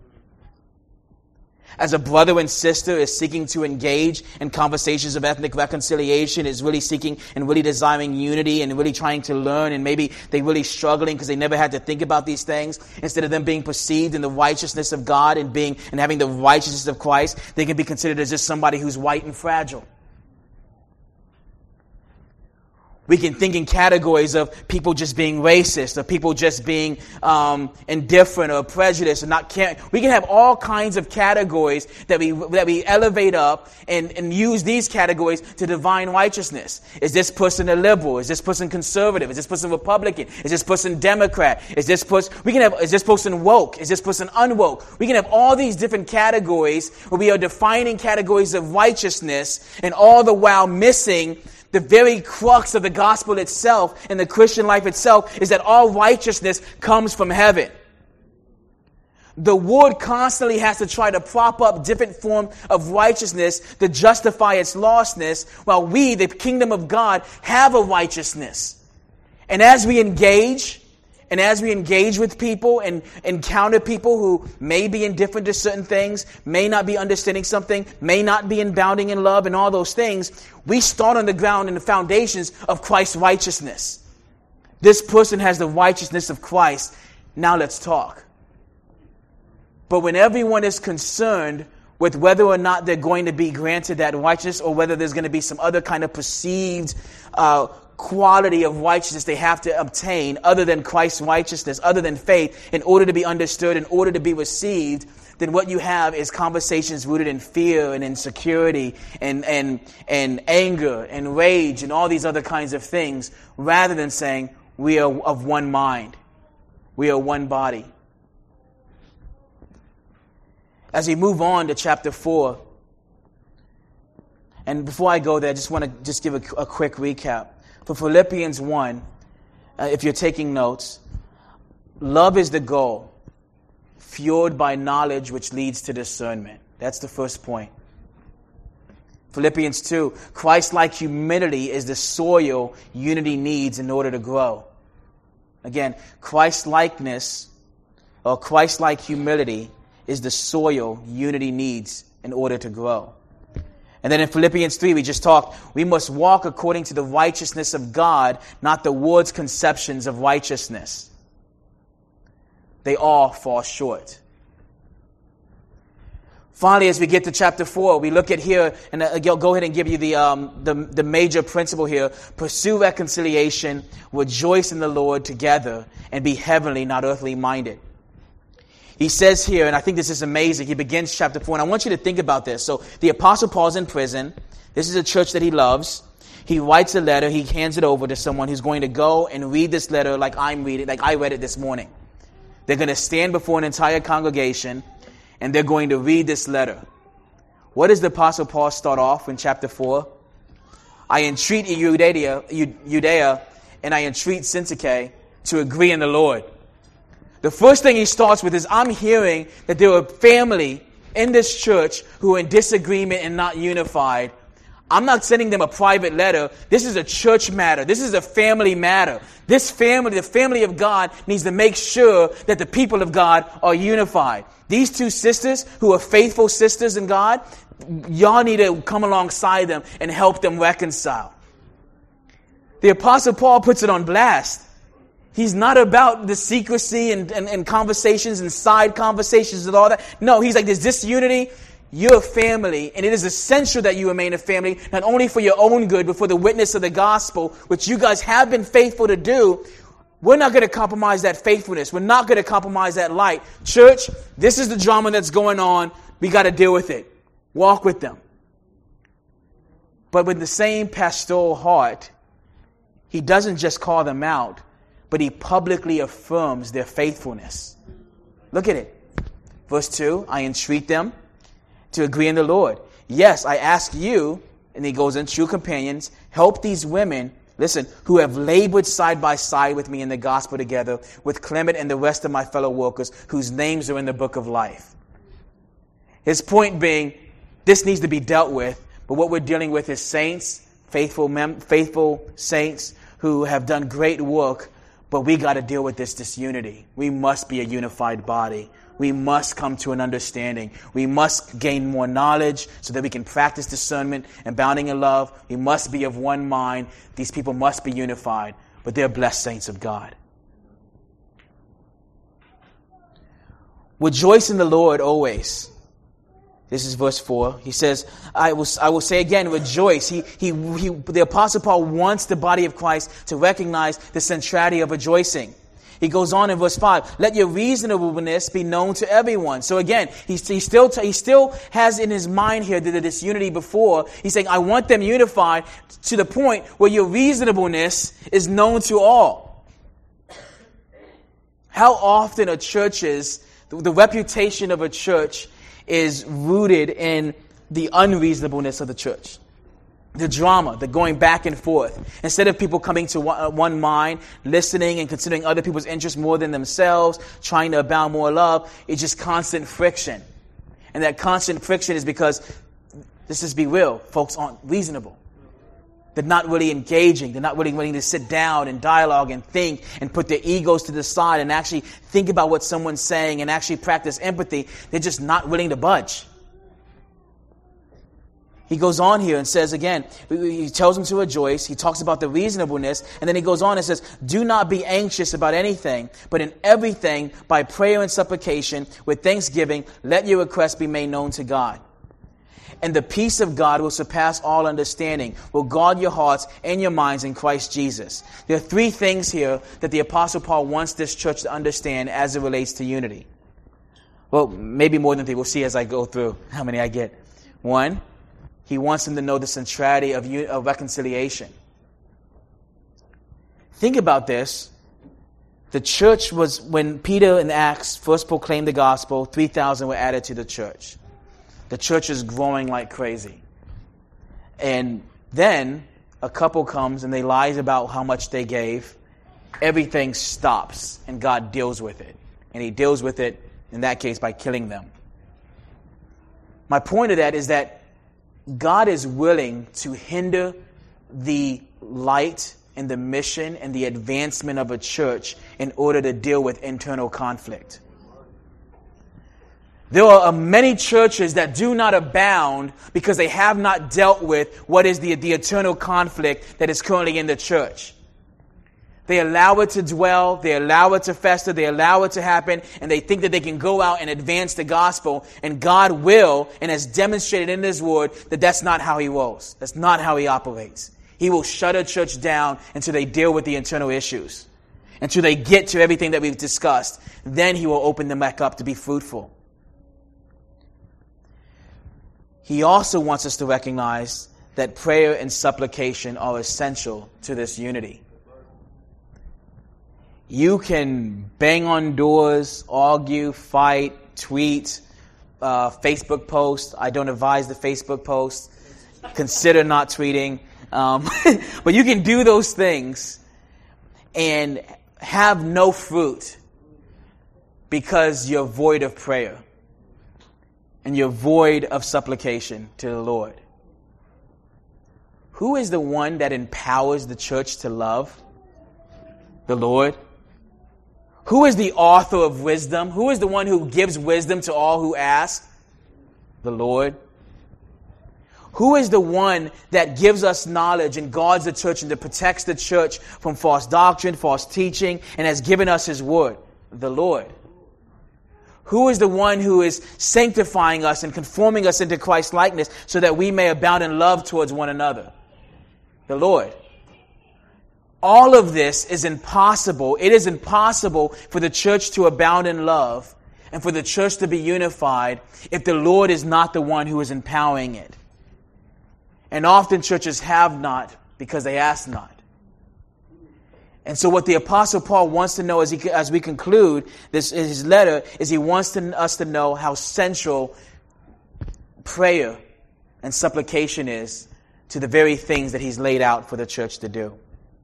As a brother and sister is seeking to engage in conversations of ethnic reconciliation, is really seeking and really desiring unity and really trying to learn, and maybe they're really struggling because they never had to think about these things. Instead of them being perceived in the righteousness of God and being and having the righteousness of Christ, they can be considered as just somebody who's white and fragile. We can think in categories of people just being racist, or people just being um, indifferent or prejudiced or not caring. We can have all kinds of categories that we that we elevate up and, and use these categories to divine righteousness. Is this person a liberal? Is this person conservative? Is this person Republican? Is this person Democrat? Is this person we can have? Is this person woke? Is this person unwoke? We can have all these different categories where we are defining categories of righteousness, and all the while missing the very crux of the gospel itself and the Christian life itself, is that all righteousness comes from heaven. The world constantly has to try to prop up different forms of righteousness to justify its lostness, while we, the kingdom of God, have a righteousness. And as we engage, and as we engage with people and encounter people who may be indifferent to certain things, may not be understanding something, may not be abounding in love and all those things, we start on the ground and the foundations of Christ's righteousness. This person has the righteousness of Christ. Now let's talk. But when everyone is concerned with whether or not they're going to be granted that righteousness, or whether there's going to be some other kind of perceived uh quality of righteousness they have to obtain other than Christ's righteousness, other than faith, in order to be understood, in order to be received, then what you have is conversations rooted in fear and insecurity and, and, and anger and rage and all these other kinds of things, rather than saying we are of one mind. We are one body. As we move on to chapter four, and before I go there, I just want to just give a, a quick recap. For Philippians one, uh, if you're taking notes, love is the goal, fueled by knowledge which leads to discernment. That's the first point. Philippians two, Christ-like humility is the soil unity needs in order to grow. Again, Christ-likeness or Christ-like humility is the soil unity needs in order to grow. And then in Philippians three, we just talked, we must walk according to the righteousness of God, not the world's conceptions of righteousness. They all fall short. Finally, as we get to chapter four, we look at here, and I'll go ahead and give you the, um, the, the major principle here. Pursue reconciliation, rejoice in the Lord together, and be heavenly, not earthly minded. He says here, and I think this is amazing, he begins chapter four, and I want you to think about this. So the Apostle Paul's in prison. This is a church that he loves. He writes a letter. He hands it over to someone who's going to go and read this letter like I'm reading, like I read it this morning. They're going to stand before an entire congregation, and they're going to read this letter. What does the Apostle Paul start off in chapter four? I entreat Judea, Judea and I entreat Syntyche to agree in the Lord. The first thing he starts with is, I'm hearing that there are family in this church who are in disagreement and not unified. I'm not sending them a private letter. This is a church matter. This is a family matter. This family, the family of God, needs to make sure that the people of God are unified. These two sisters who are faithful sisters in God, y'all need to come alongside them and help them reconcile. The Apostle Paul puts it on blast. He's not about the secrecy and, and, and conversations and side conversations and all that. No, he's like, there's disunity. You're a family, and it is essential that you remain a family, not only for your own good, but for the witness of the gospel, which you guys have been faithful to do. We're not going to compromise that faithfulness. We're not going to compromise that light. Church, this is the drama that's going on. We got to deal with it. Walk with them. But with the same pastoral heart, he doesn't just call them out, but he publicly affirms their faithfulness. Look at it. Verse two, I entreat them to agree in the Lord. Yes, I ask you, and he goes in, true companions, help these women, listen, who have labored side by side with me in the gospel together, with Clement and the rest of my fellow workers, whose names are in the book of life. His point being, this needs to be dealt with, but what we're dealing with is saints, faithful, mem- faithful saints who have done great work. But we got to deal with this disunity. We must be a unified body. We must come to an understanding. We must gain more knowledge so that we can practice discernment and abounding in love. We must be of one mind. These people must be unified. But they're blessed saints of God. Rejoice in the Lord always. This is verse four. He says, I will, I will say again, rejoice. He, he, he, the Apostle Paul wants the body of Christ to recognize the centrality of rejoicing. He goes on in verse five, let your reasonableness be known to everyone. So again, he, he, still, he still has in his mind here the, the disunity before. He's saying, I want them unified to the point where your reasonableness is known to all. How often are churches, the, the reputation of a church is rooted in the unreasonableness of the church. The drama, the going back and forth. Instead of people coming to one, one mind, listening and considering other people's interests more than themselves, trying to abound more love, it's just constant friction. And that constant friction is because, let's just be real, folks aren't reasonable. They're not really engaging. They're not really willing to sit down and dialogue and think and put their egos to the side and actually think about what someone's saying and actually practice empathy. They're just not willing to budge. He goes on here and says again, he tells them to rejoice. He talks about the reasonableness. And then he goes on and says, do not be anxious about anything, but in everything, by prayer and supplication, with thanksgiving, let your requests be made known to God. And the peace of God will surpass all understanding, will guard your hearts and your minds in Christ Jesus. There are three things here that the Apostle Paul wants this church to understand as it relates to unity. Well, maybe more than three. We'll see as I go through how many I get. One, he wants them to know the centrality of, of reconciliation. Think about this. The church was, when Peter in Acts first proclaimed the gospel, three thousand were added to the church. The church is growing like crazy. And then a couple comes and they lies about how much they gave. Everything stops and God deals with it. And he deals with it, in that case, by killing them. My point of that is that God is willing to hinder the light and the mission and the advancement of a church in order to deal with internal conflict. There are many churches that do not abound because they have not dealt with what is the, the eternal conflict that is currently in the church. They allow it to dwell, they allow it to fester, they allow it to happen, and they think that they can go out and advance the gospel, and God will, and has demonstrated in His Word, that that's not how He rolls. That's not how He operates. He will shut a church down until they deal with the internal issues, until they get to everything that we've discussed. Then He will open them back up to be fruitful. He also wants us to recognize that prayer and supplication are essential to this unity. You can bang on doors, argue, fight, tweet, uh, Facebook post. I don't advise the Facebook post. Consider not tweeting. Um, but you can do those things and have no fruit because you're void of prayer and you're void of supplication to the Lord. Who is the one that empowers the church to love? The Lord. Who is the author of wisdom? Who is the one who gives wisdom to all who ask? The Lord. Who is the one that gives us knowledge and guards the church and that protects the church from false doctrine, false teaching, and has given us His Word? The Lord. Who is the one who is sanctifying us and conforming us into Christ's likeness so that we may abound in love towards one another? The Lord. All of this is impossible. It is impossible for the church to abound in love and for the church to be unified if the Lord is not the one who is empowering it. And often churches have not because they ask not. And so what the Apostle Paul wants to know as, he, as we conclude this in his letter is he wants to, us to know how central prayer and supplication is to the very things that he's laid out for the church to do.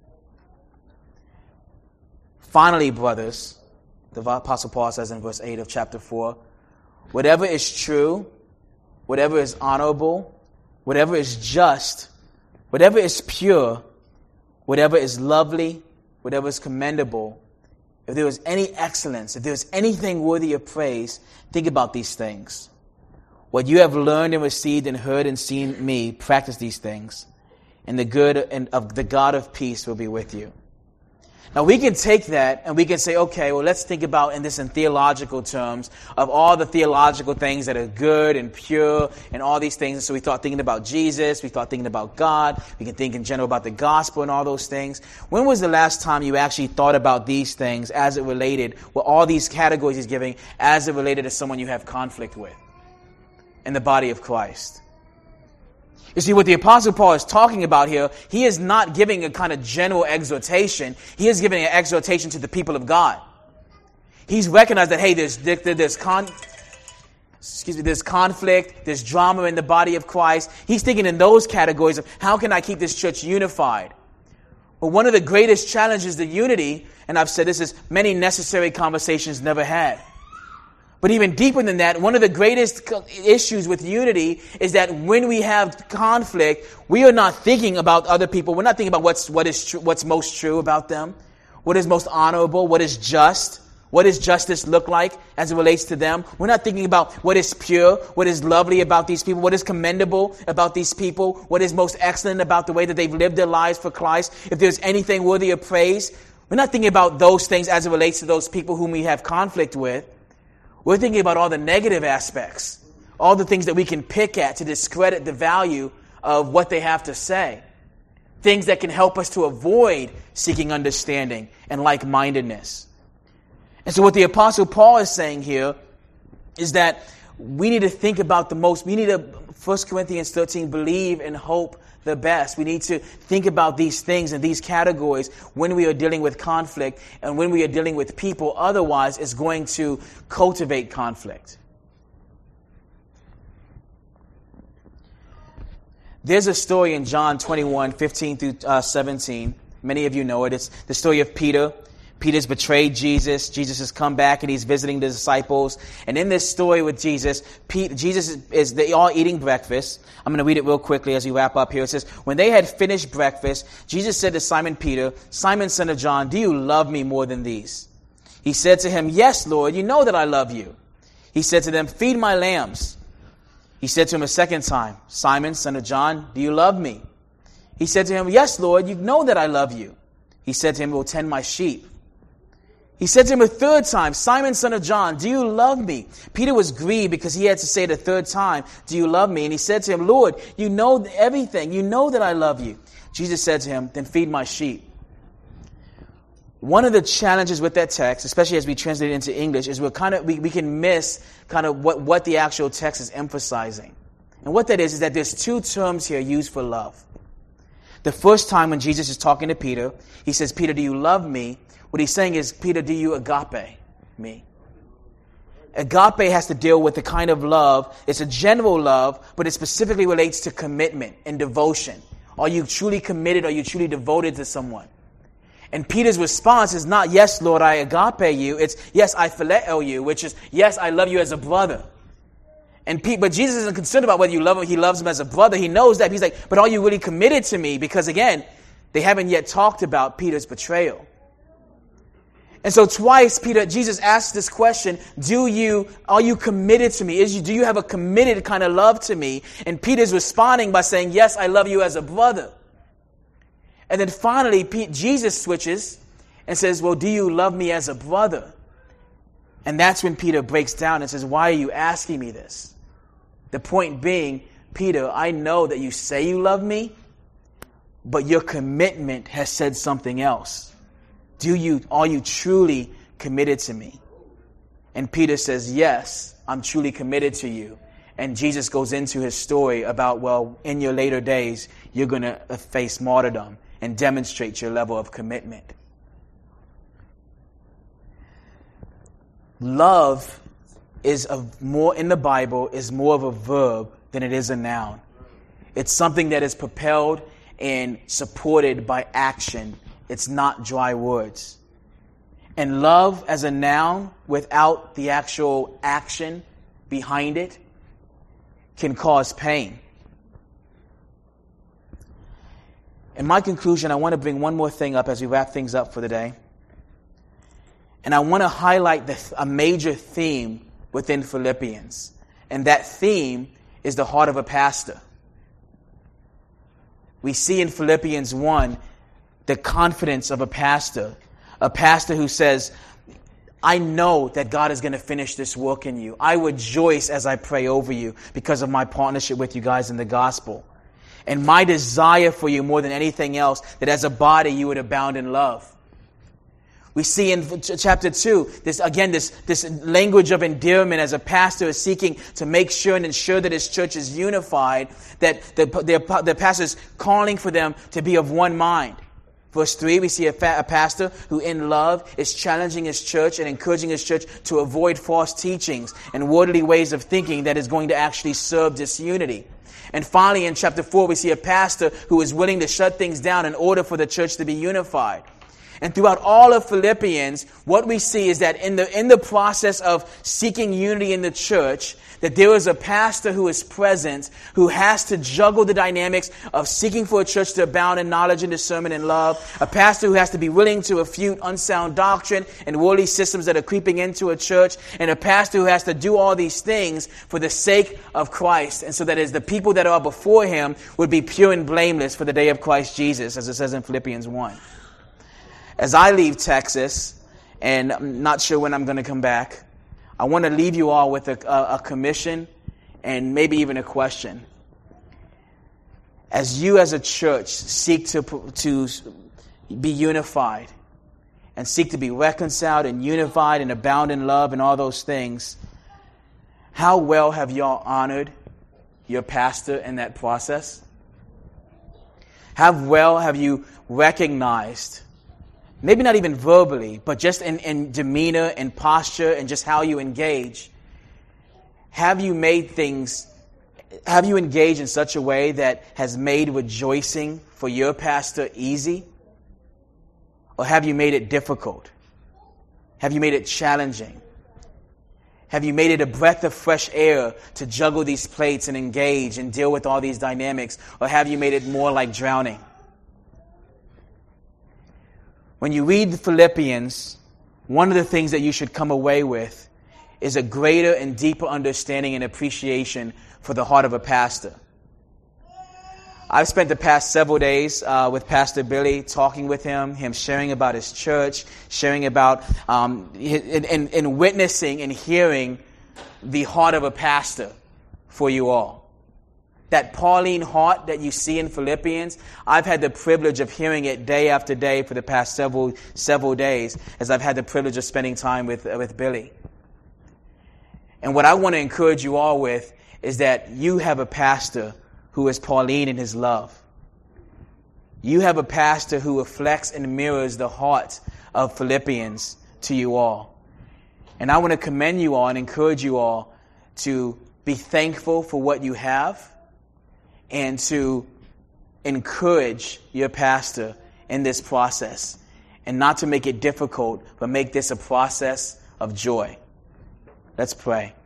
Finally, brothers, the Apostle Paul says in verse eight of chapter four, whatever is true, whatever is honorable, whatever is just, whatever is pure, whatever is lovely, whatever is commendable, if there was any excellence, if there was anything worthy of praise, think about these things. What you have learned and received and heard and seen me, practice these things, and the good and of the God of peace will be with you. Now we can take that and we can say, okay, well, let's think about in this in theological terms of all the theological things that are good and pure and all these things. And so we thought thinking about Jesus, we thought thinking about God, we can think in general about the gospel and all those things. When was the last time you actually thought about these things as it related, well, all these categories he's giving as it related to someone you have conflict with in the body of Christ? You see, what the Apostle Paul is talking about here, he is not giving a kind of general exhortation. He is giving an exhortation to the people of God. He's recognized that, hey, there's there's con, excuse me, there's conflict, there's drama in the body of Christ. He's thinking in those categories of how can I keep this church unified? Well, one of the greatest challenges to unity, and I've said this is many necessary conversations never had. But even deeper than that, one of the greatest issues with unity is that when we have conflict, we are not thinking about other people. We're not thinking about what's what is true, what's most true about them, what is most honorable, what is just, what does justice look like as it relates to them. We're not thinking about what is pure, what is lovely about these people, what is commendable about these people, what is most excellent about the way that they've lived their lives for Christ. If there's anything worthy of praise, we're not thinking about those things as it relates to those people whom we have conflict with. We're thinking about all the negative aspects, all the things that we can pick at to discredit the value of what they have to say. Things that can help us to avoid seeking understanding and like-mindedness. And so what the Apostle Paul is saying here is that we need to think about the most, we need to, First Corinthians thirteen, believe and hope the best. We need to think about these things and these categories when we are dealing with conflict and when we are dealing with people. Otherwise, it's going to cultivate conflict. There's a story in John twenty-one, fifteen through seventeen. Many of you know it. It's the story of Peter. Peter's betrayed Jesus. Jesus has come back and he's visiting the disciples. And in this story with Jesus, Pete, Jesus is, is they all eating breakfast. I'm going to read it real quickly as we wrap up here. It says, when they had finished breakfast, Jesus said to Simon Peter, Simon, son of John, do you love me more than these? He said to him, yes, Lord, you know that I love you. He said to them, feed my lambs. He said to him a second time, Simon, son of John, do you love me? He said to him, yes, Lord, you know that I love you. He said to him, well, tend my sheep. He said to him a third time, Simon, son of John, do you love me? Peter was grieved because he had to say it a third time, do you love me? And he said to him, Lord, you know everything. You know that I love you. Jesus said to him, then feed my sheep. One of the challenges with that text, especially as we translate it into English, is we're kind of, we, we can miss kind of what, what the actual text is emphasizing. And what that is, is that there's two terms here used for love. The first time when Jesus is talking to Peter, he says, Peter, do you love me? What he's saying is, Peter, do you agape me? Agape has to deal with the kind of love, it's a general love, but it specifically relates to commitment and devotion. Are you truly committed? Are you truly devoted to someone? And Peter's response is not, yes, Lord, I agape you. It's, yes, I phileo you, which is, yes, I love you as a brother. And Pete, but Jesus isn't concerned about whether you love him, he loves him as a brother. He knows that. He's like, but are you really committed to me? Because again, they haven't yet talked about Peter's betrayal. And so twice, Peter, Jesus asked this question, do you, are you committed to me? Is you, do you have a committed kind of love to me? And Peter's responding by saying, yes, I love you as a brother. And then finally, Pete, Jesus switches and says, well, do you love me as a brother? And that's when Peter breaks down and says, why are you asking me this? The point being, Peter, I know that you say you love me, but your commitment has said something else. Do you, are you truly committed to me? And Peter says, yes, I'm truly committed to you. And Jesus goes into his story about, well, in your later days, you're going to face martyrdom and demonstrate your level of commitment. Love is a more, in the Bible, is more of a verb than it is a noun. It's something that is propelled and supported by action. It's not dry words. And love as a noun without the actual action behind it can cause pain. In my conclusion, I want to bring one more thing up as we wrap things up for the day. And I want to highlight the, a major theme within Philippians. And that theme is the heart of a pastor. We see in Philippians one the confidence of a pastor, A pastor who says, I know that God is going to finish this work in you. I rejoice as I pray over you because of my partnership with you guys in the gospel. And my desire for you more than anything else, that as a body you would abound in love. We see in chapter two, this again, this, this language of endearment as a pastor is seeking to make sure and ensure that his church is unified, that the, the, the pastor is calling for them to be of one mind. Verse three, we see a, fa- a pastor who in love is challenging his church and encouraging his church to avoid false teachings and worldly ways of thinking that is going to actually serve disunity. And finally, in chapter four, we see a pastor who is willing to shut things down in order for the church to be unified. And throughout all of Philippians, what we see is that in the in the process of seeking unity in the church, that there is a pastor who is present who has to juggle the dynamics of seeking for a church to abound in knowledge and discernment and love, a pastor who has to be willing to refute unsound doctrine and worldly systems that are creeping into a church, and a pastor who has to do all these things for the sake of Christ, and so that as the people that are before him would be pure and blameless for the day of Christ Jesus, as it says in Philippians one. As I leave Texas, and I'm not sure when I'm going to come back, I want to leave you all with a, a, a commission and maybe even a question. As you as a church seek to, to be unified and seek to be reconciled and unified and abound in love and all those things, how well have y'all honored your pastor in that process? How well have you recognized, maybe not even verbally, but just in, in demeanor and posture and just how you engage, have you made things, have you engaged in such a way that has made rejoicing for your pastor easy? Or have you made it difficult? Have you made it challenging? Have you made it a breath of fresh air to juggle these plates and engage and deal with all these dynamics? Or have you made it more like drowning? When you read the Philippians, one of the things that you should come away with is a greater and deeper understanding and appreciation for the heart of a pastor. I've spent the past several days uh, with Pastor Billy, talking with him, him sharing about his church, sharing about, um, and, and, and witnessing and hearing the heart of a pastor for you all. That Pauline heart that you see in Philippians, I've had the privilege of hearing it day after day for the past several several days, as I've had the privilege of spending time with with Billy. And what I want to encourage you all with is that you have a pastor who is Pauline in his love. You have a pastor who reflects and mirrors the heart of Philippians to you all. And I want to commend you all and encourage you all to be thankful for what you have, and to encourage your pastor in this process. And not to make it difficult, but make this a process of joy. Let's pray.